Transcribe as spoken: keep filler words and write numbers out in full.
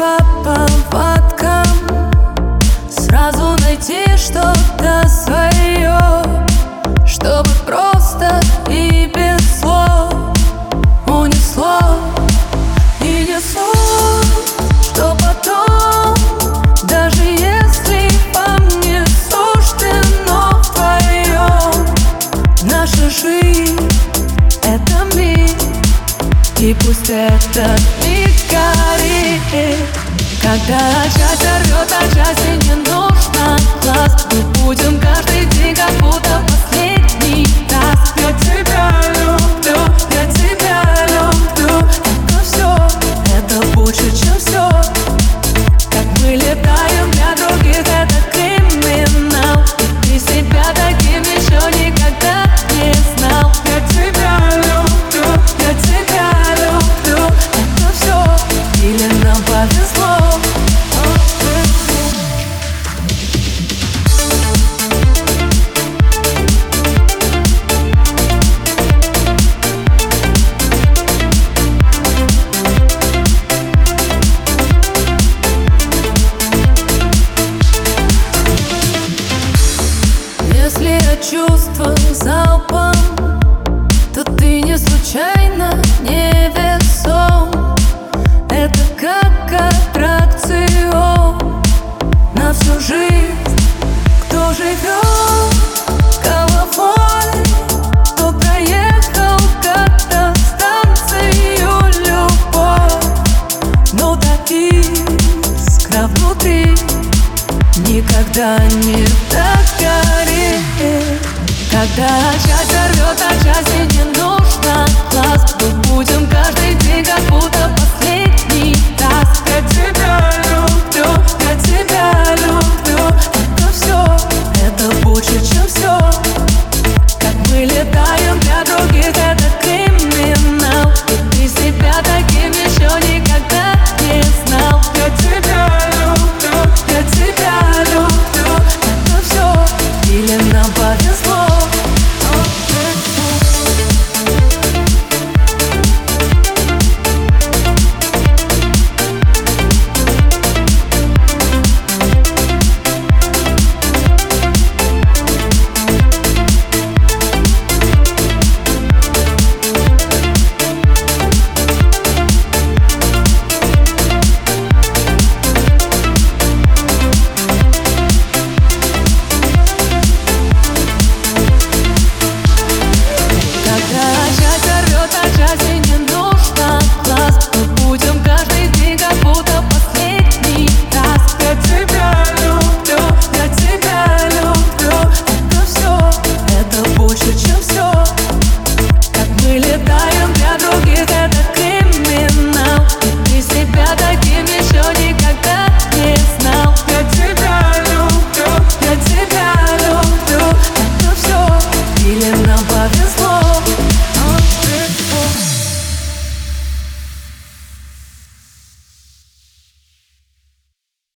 по поводкам, сразу найти что-то свое, чтобы просто и без слов унесло и несло, что потом, даже если по мне суждено вдвоем, наша жизнь — это миг, и пусть этот миг горит. Когда часть рвет, а части не нужно глаз, мы будем каждый день как будто